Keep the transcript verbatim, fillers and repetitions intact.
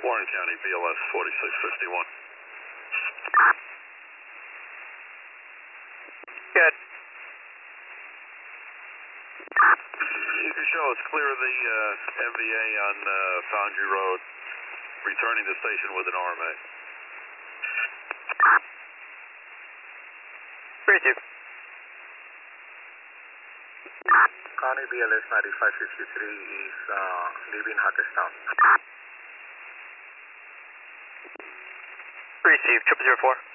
Warren County, B L S forty-six fifty-one. Good. You can show us clear of the uh, M V A on uh, Foundry Road, returning to station with an R M A. Receive. County B L S ninety-five fifty-three is uh, leaving Hackettstown. Receive, triple zero four.